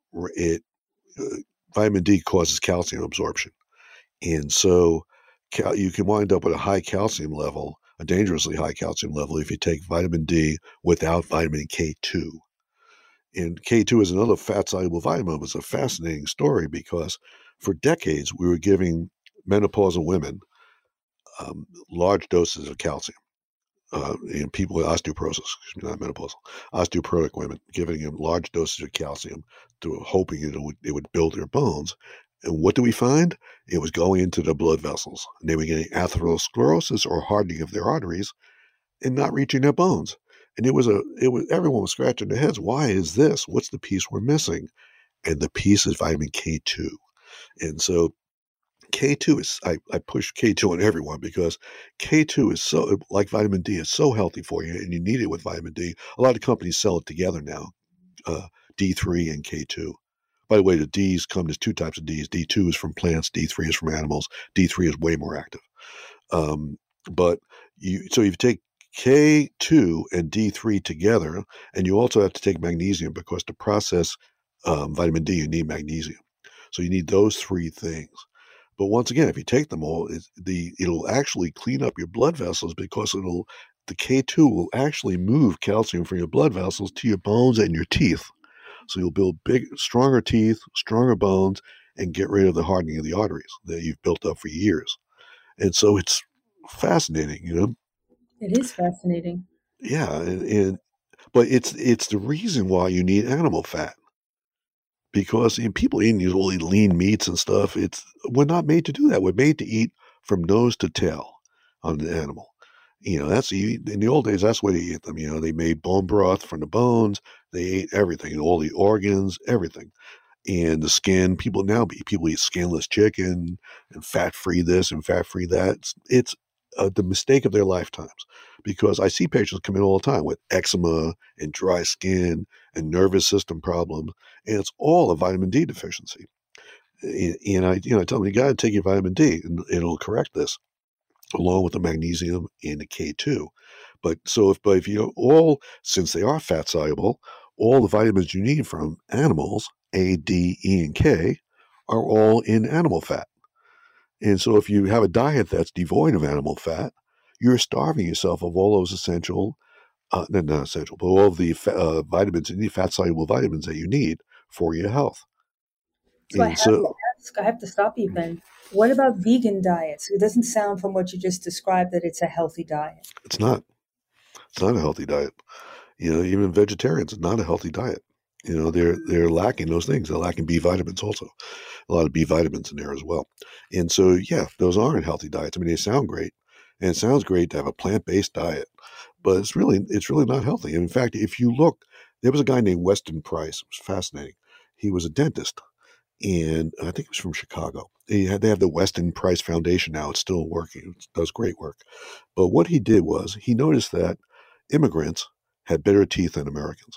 C: uh, vitamin D causes calcium absorption. And so you can wind up with a high calcium level, a dangerously high calcium level, if you take vitamin D without vitamin K2. And K2 is another fat-soluble vitamin. It's a fascinating story because for decades we were giving menopausal women large doses of calcium. In people with osteoporosis, not menopausal, osteoporotic women, giving them large doses of calcium, hoping it would build their bones. And what do we find? It was going into the blood vessels. And they were getting atherosclerosis or hardening of their arteries and not reaching their bones. And everyone was scratching their heads. Why is this? What's the piece we're missing? And the piece is vitamin K2. And so K2 is, I push K2 on everyone because K2 is so, like vitamin D, is so healthy for you, and you need it with vitamin D. A lot of companies sell it together now, D3 and K2. By the way, the Ds there's two types of Ds. D2 is from plants, D3 is from animals. D3 is way more active. So if you take K2 and D3 together, and you also have to take magnesium because to process vitamin D, you need magnesium. So you need those three things. But once again, if you take them all, it'll actually clean up your blood vessels because the K2 will actually move calcium from your blood vessels to your bones and your teeth. So you'll build stronger teeth, stronger bones, and get rid of the hardening of the arteries that you've built up for years. And so it's fascinating,
B: It is fascinating.
C: Yeah, but it's the reason why you need animal fat. Because people eating these really lean meats and stuff, we're not made to do that. We're made to eat from nose to tail on the animal. In the old days, that's where they eat them. They made bone broth from the bones. They ate everything, all the organs, everything. And the skin, people eat skinless chicken and fat-free this and fat-free that. It's the mistake of their lifetimes, because I see patients come in all the time with eczema and dry skin and nervous system problems, and it's all a vitamin D deficiency. And I tell them, you got to take your vitamin D, and it'll correct this, along with the magnesium and the K2. But if since they are fat soluble, all the vitamins you need from animals, A, D, E, and K, are all in animal fat. And so if you have a diet that's devoid of animal fat, you're starving yourself of all those essential, not essential, but all of the vitamins, and the fat-soluble vitamins that you need for your health.
B: So I have to stop you then. What about vegan diets? It doesn't sound from what you just described that it's a healthy diet.
C: It's not. It's not a healthy diet. Even vegetarians, it's not a healthy diet. They're lacking those things. They're lacking B vitamins also. A lot of B vitamins in there as well. And so, yeah, those aren't healthy diets. I mean, they sound great. And it sounds great to have a plant-based diet, but it's really not healthy. And in fact, if you look, there was a guy named Weston Price. It was fascinating. He was a dentist, and I think he was from Chicago. They have the Weston Price Foundation now. It's still working. It does great work. But what he did was he noticed that immigrants had better teeth than Americans.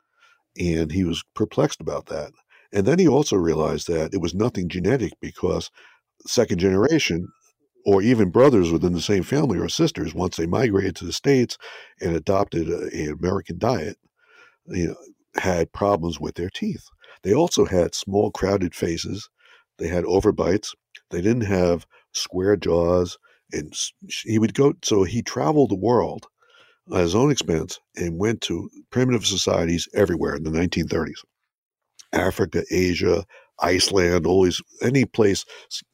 C: And he was perplexed about that. And then he also realized that it was nothing genetic, because second generation, or even brothers within the same family or sisters, once they migrated to the States and adopted an American diet, had problems with their teeth. They also had small, crowded faces. They had overbites. They didn't have square jaws. And so he traveled the world at his own expense and went to primitive societies everywhere in the 1930s. Africa, Asia, Iceland, any place,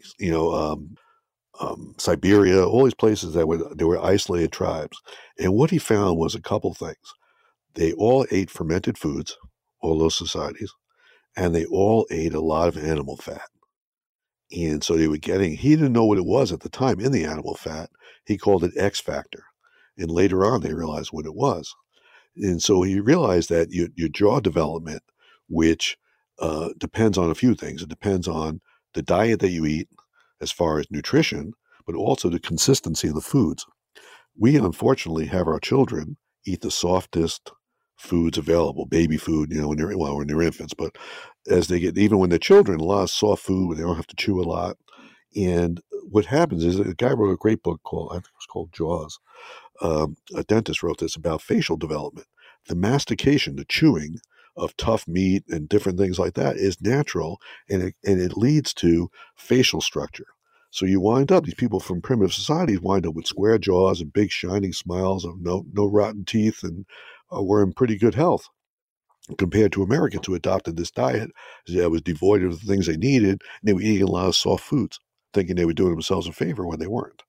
C: Siberia, all these places there were isolated tribes. And what he found was a couple things. They all ate fermented foods, all those societies, and they all ate a lot of animal fat. And so he didn't know what it was at the time in the animal fat. He called it X factor. And later on, they realized what it was. And so he realized that your jaw development, which depends on a few things. It depends on the diet that you eat as far as nutrition, but also the consistency of the foods. We, unfortunately, have our children eat the softest foods available, baby food, when they're infants, but as they get, even when they're children, a lot of soft food where they don't have to chew a lot. And what happens is a guy wrote a great book called, I think it was called Jaws. A dentist wrote this about facial development. The mastication, the chewing of tough meat and different things like that is natural, and it leads to facial structure. So you wind up, these people from primitive societies wind up with square jaws and big shining smiles of no rotten teeth, and were in pretty good health compared to Americans who adopted this diet that was devoid of the things they needed, and they were eating a lot of soft foods, thinking they were doing themselves a favor when they weren't.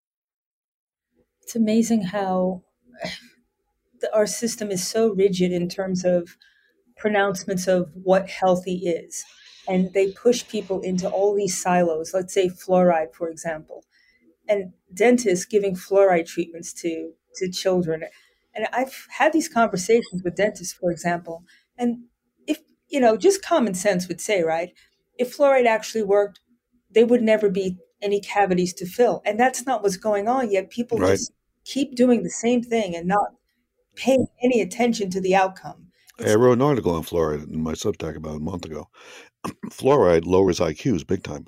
B: It's amazing how our system is so rigid in terms of pronouncements of what healthy is. And they push people into all these silos, let's say fluoride, for example, and dentists giving fluoride treatments to children. And I've had these conversations with dentists, for example, and if, just common sense would say, right, if fluoride actually worked, there would never be any cavities to fill. And that's not what's going on, yet people
C: Right.
B: just keep doing the same thing and not paying any attention to the outcome.
C: I wrote an article on fluoride in my Substack about a month ago. Fluoride lowers IQs big time.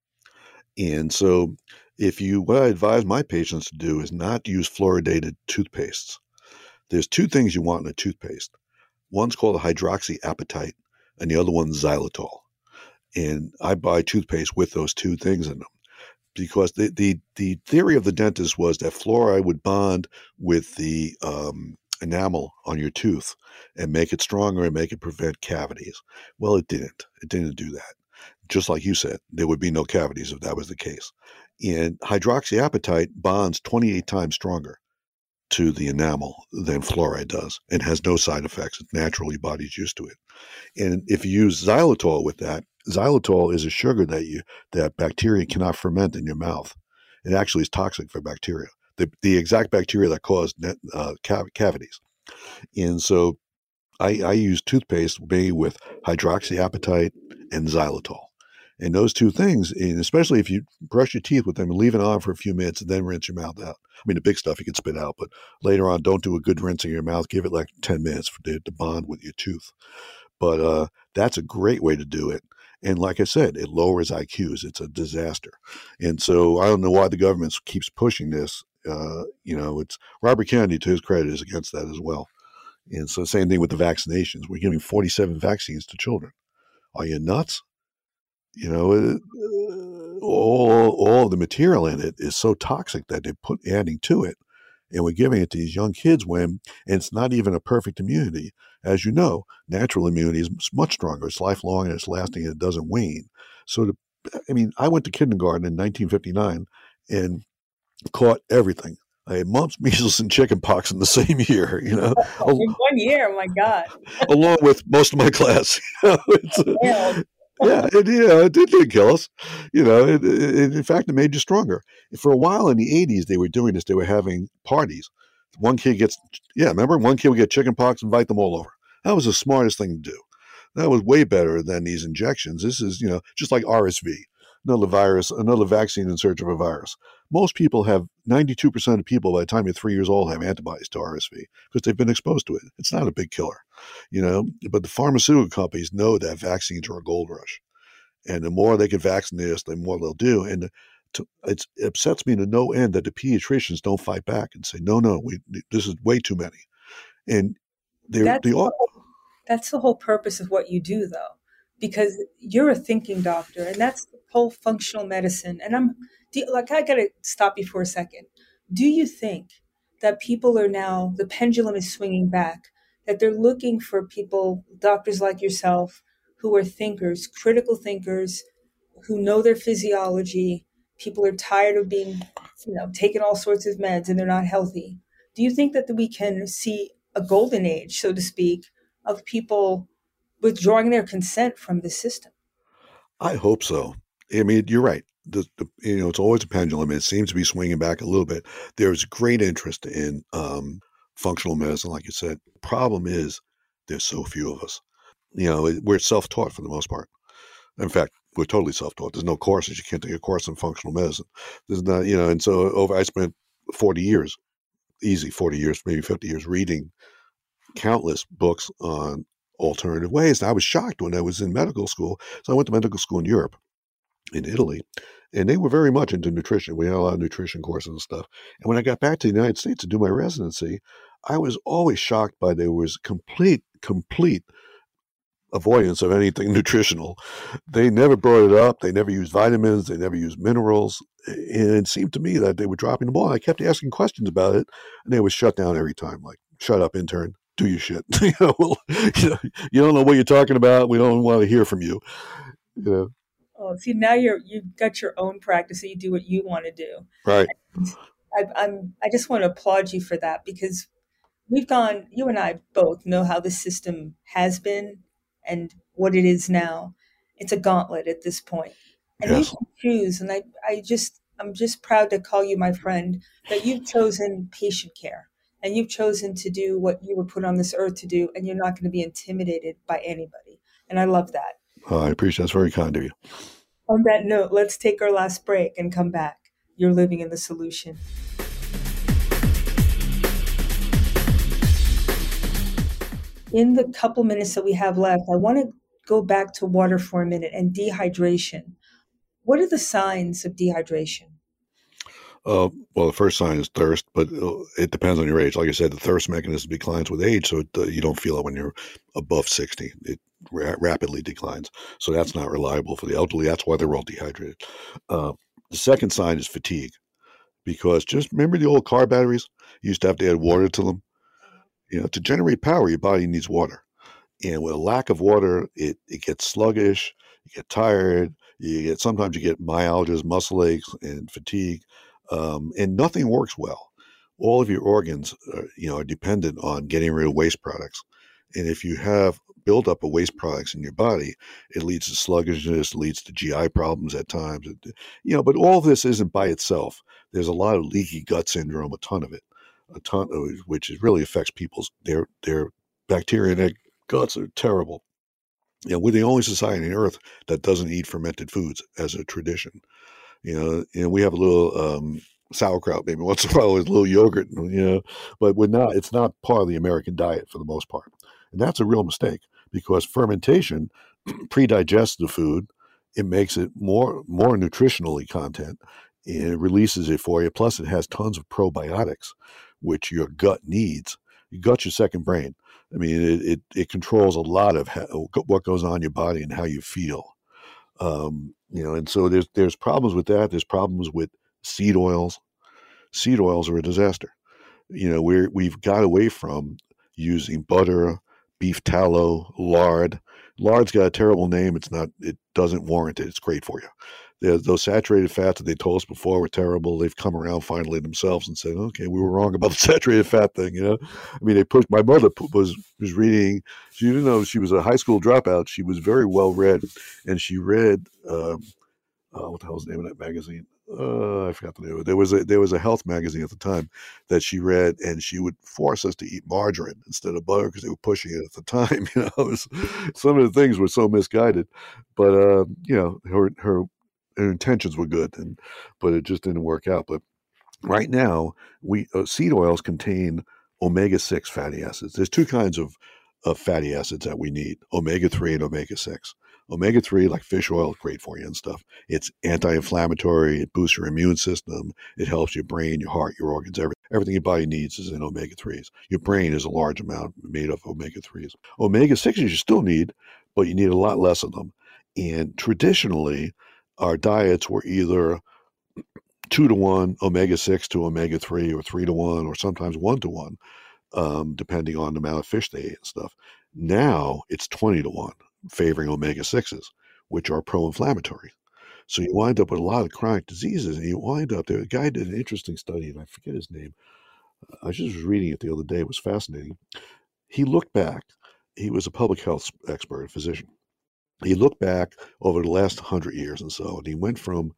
C: And so what I advise my patients to do is not use fluoridated toothpastes. There's two things you want in a toothpaste. One's called a hydroxyapatite, and the other one's xylitol. And I buy toothpaste with those two things in them, because the theory of the dentist was that fluoride would bond with the enamel on your tooth and make it stronger and make it prevent cavities. Well, it didn't. It didn't do that. Just like you said, there would be no cavities if that was the case. And hydroxyapatite bonds 28 times stronger to the enamel than fluoride does and has no side effects. It's natural, your body's used to it. And if you use xylitol with that, xylitol is a sugar that bacteria cannot ferment in your mouth. It actually is toxic for bacteria, the exact bacteria that cause cavities. And so I use toothpaste made with hydroxyapatite and xylitol. And those two things, and especially if you brush your teeth with them and leave it on for a few minutes and then rinse your mouth out. I mean, the big stuff you can spit out, but later on, don't do a good rinsing of your mouth. Give it like 10 minutes to bond with your tooth. But that's a great way to do it. And like I said, it lowers IQs. It's a disaster. And so I don't know why the government keeps pushing this. It's Robert Kennedy, to his credit, is against that as well. And so same thing with the vaccinations. We're giving 47 vaccines to children. Are you nuts? All of the material in it is so toxic that they put adding to it. And we're giving it to these young kids and it's not even a perfect immunity. As you know, natural immunity is much stronger. It's lifelong and it's lasting and it doesn't wane. So, I went to kindergarten in 1959 and caught everything. I had mumps, measles, and chickenpox in the same year,
B: In 1 year, oh my God.
C: Along with most of my class. Yeah, it did kill us. In fact, it made you stronger. For a while in the 80s, they were doing this. They were having parties. One kid remember? One kid would get chickenpox, invite them all over. That was the smartest thing to do. That was way better than these injections. This is, just like RSV, another vaccine in search of a virus. Most people 92% of people by the time you're 3 years old have antibodies to RSV because they've been exposed to it. It's not a big killer, but the pharmaceutical companies know that vaccines are a gold rush. And the more they can vaccinate us, the more they'll do. And it upsets me to no end that the pediatricians don't fight back and say, no, this is way too many. And that's
B: the whole purpose of what you do, though, because you're a thinking doctor, and that's the whole functional medicine. And I got to stop you for a second. Do you think that people are now, the pendulum is swinging back, that they're looking for people, doctors like yourself, who are thinkers, critical thinkers, who know their physiology? People are tired of being, taking all sorts of meds and they're not healthy. Do you think that we can see a golden age, so to speak, of people withdrawing their consent from the system?
C: I hope so. You're right. It's always a pendulum. It seems to be swinging back a little bit. There's great interest in functional medicine, like you said. The problem is there's so few of us. We're self-taught for the most part. In fact, we're totally self-taught. There's no courses. You can't take a course in functional medicine. There's not, and so I spent 40 years easy 40 years, maybe 50 years, reading countless books on alternative ways. And I was shocked when I was in medical school. So I went to medical school in Europe, in Italy, and they were very much into nutrition. We had a lot of nutrition courses and stuff. And when I got back to the United States to do my residency, I was always shocked by there was complete avoidance of anything nutritional. They never brought it up. They never used vitamins. They never used minerals. And it seemed to me that they were dropping the ball. And I kept asking questions about it, and they would shut down every time. Like, shut up, intern. Do your shit. Well, you don't know what you're talking about. We don't want to hear from you.
B: Oh, see, now you've got your own practice, and you do what you want to do.
C: Right.
B: I just want to applaud you for that, because you and I both know how the system has been and what it is now. It's a gauntlet at this point. And
C: Yes.
B: you can choose, and I'm just proud to call you my friend, that you've chosen patient care, and you've chosen to do what you were put on this earth to do, and you're not going to be intimidated by anybody. And I love that.
C: I appreciate that's very kind of you.
B: On that note, let's take our last break and come back. You're living in the solution. In the couple minutes that we have left, I want to go back to water for a minute and dehydration. What are the signs of dehydration?
C: Well, the first sign is thirst, but it depends on your age. Like I said, the thirst mechanism declines with age, so you don't feel it when you're above 60. It rapidly declines. So that's not reliable for the elderly. That's why they're all dehydrated. The second sign is fatigue, because just remember the old car batteries? You used to have to add water to them. To generate power, your body needs water. And with a lack of water, it gets sluggish, you get tired, sometimes you get myalgias, muscle aches, and fatigue, and nothing works well. All of your organs, are dependent on getting rid of waste products. And if you have buildup of waste products in your body, it leads to sluggishness, leads to GI problems at times. But all this isn't by itself. There's a lot of leaky gut syndrome, a ton of which really affects their bacteria in their guts are terrible. We're the only society on earth that doesn't eat fermented foods as a tradition. And we have a little sauerkraut maybe once in a while with a little yogurt, but it's not part of the American diet for the most part. And that's a real mistake, because fermentation pre-digests the food. It makes it more nutritionally content, and it releases it for you. Plus, it has tons of probiotics, which your gut needs. Your gut's your second brain. I mean, it controls a lot of what goes on in your body and how you feel. And so there's problems with that. There's problems with seed oils. Seed oils are a disaster. We've got away from using butter, beef tallow, lard. Lard's got a terrible name. It doesn't warrant it. It's great for you. Those saturated fats that they told us before were terrible. They've come around finally themselves and said, okay, we were wrong about the saturated fat thing. They pushed. My mother was reading. She didn't know she was a high school dropout. She was very well read, and she read what the hell's the name of that magazine? I forgot the name of it. There was a health magazine at the time that she read, and she would force us to eat margarine instead of butter because they were pushing it at the time. Some of the things were so misguided, but her intentions were good, but it just didn't work out. But right now, seed oils contain omega-6 fatty acids. There's two kinds of fatty acids that we need: omega-3 and omega-6. Omega-3, like fish oil, great for you and stuff. It's anti-inflammatory. It boosts your immune system. It helps your brain, your heart, your organs. Everything your body needs is in omega-3s. Your brain is a large amount made of omega-3s. Omega-6s you still need, but you need a lot less of them. And traditionally, our diets were either 2-to-1 omega-6 to omega-3, or 3-to-1, or sometimes 1-to-1, depending on the amount of fish they ate and stuff. Now it's 20-to-1, favoring omega-6s, which are pro-inflammatory. So you wind up with a lot of chronic diseases, and a guy did an interesting study, and I forget his name. I just was reading it the other day. It was fascinating. He looked back. He was a public health expert, a physician. He looked back over the last 100 years and so, and he went from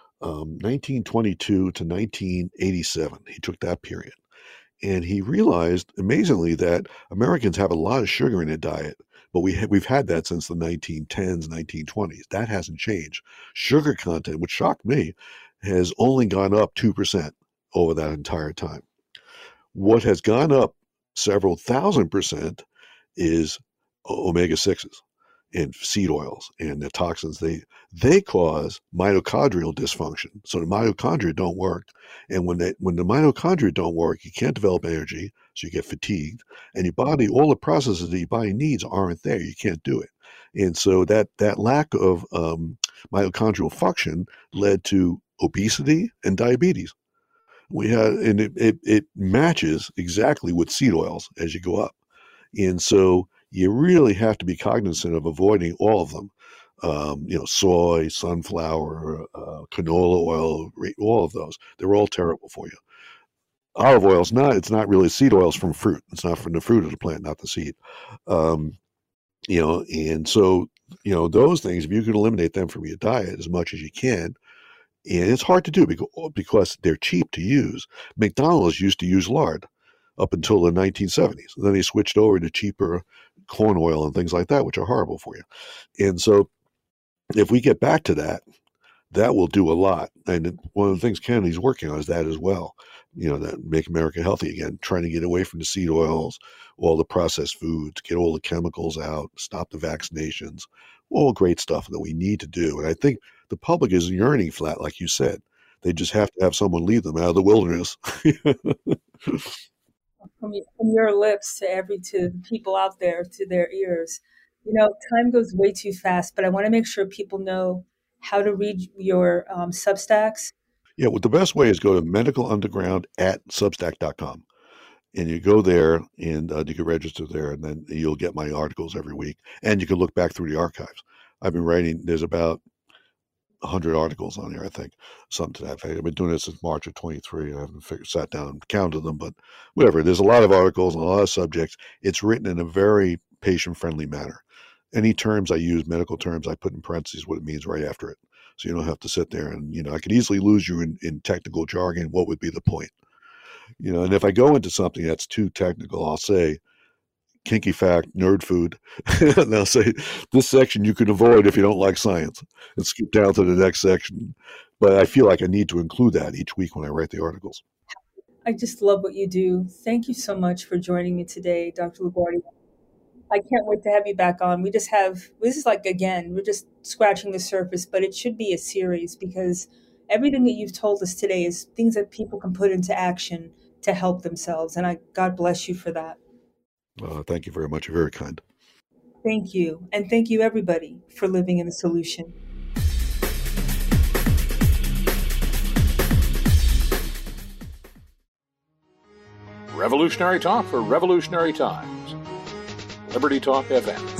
C: 1922 to 1987. He took that period. And he realized, amazingly, that Americans have a lot of sugar in their diet, but we've had that since the 1910s, 1920s. That hasn't changed. Sugar content, which shocked me, has only gone up 2% over that entire time. What has gone up several 1,000% is omega-6s and seed oils and the toxins. They cause mitochondrial dysfunction. So the mitochondria don't work. And when the mitochondria don't work, you can't develop energy, so you get fatigued. And your body, all the processes that your body needs aren't there. You can't do it. And so that lack of mitochondrial function led to obesity and diabetes. And it matches exactly with seed oils as you go up. And so you really have to be cognizant of avoiding all of them. Soy, sunflower, canola oil, all of those. They're all terrible for you. Olive oil it's not really seed oils from fruit. It's not from the fruit of the plant, not the seed. And so, those things, if you can eliminate them from your diet as much as you can, and it's hard to do because they're cheap to use. McDonald's used to use lard up until the 1970s. And then they switched over to cheaper corn oil and things like that, which are horrible for you. And so if we get back to that, that will do a lot. And one of the things Kennedy's working on is that as well. That Make America Healthy Again, trying to get away from the seed oils, all the processed foods, get all the chemicals out, stop the vaccinations, all great stuff that we need to do. And I think the public is yearning for that, like you said. They just have to have someone lead them out of the wilderness.
B: From your lips to the people out there, to their ears. Time goes way too fast, but I want to make sure people know how to read your Substacks.
C: Yeah, well, the best way is go to medicalunderground@substack.com. And you go there and you can register there, and then you'll get my articles every week. And you can look back through the archives. I've been writing, there's about 100 articles on there, I think, something to that effect. I've been doing this since March of 23. I haven't sat down and counted them, but whatever. There's a lot of articles and a lot of subjects. It's written in a very patient-friendly manner. Any terms I use, medical terms, I put in parentheses what it means right after it. So you don't have to sit there and, I could easily lose you in technical jargon. What would be the point? And if I go into something that's too technical, I'll say, kinky fact, nerd food. And I'll say, this section you can avoid if you don't like science, and skip down to the next section. But I feel like I need to include that each week when I write the articles.
B: I just love what you do. Thank you so much for joining me today, Dr. LaGuardia. I can't wait to have you back on. We're just scratching the surface, but it should be a series because everything that you've told us today is things that people can put into action to help themselves. And God bless you for that.
C: Thank you very much. You're very kind.
B: Thank you. And thank you, everybody, for living in the solution.
D: Revolutionary talk for revolutionary times. Liberty Talk FM.